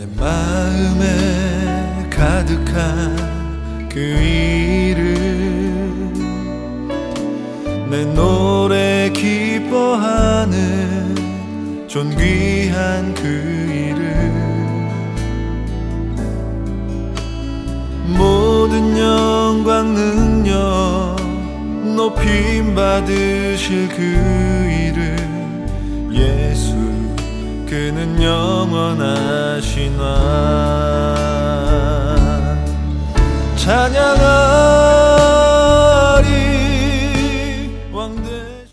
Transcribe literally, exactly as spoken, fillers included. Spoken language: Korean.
마음에 가득한 그 이름, 내 노래 기뻐하는 존귀한 그 이름, 모든 영광 능력 높임 받으실 그 이름 예수, 그는 영원하신 왕. 찬양하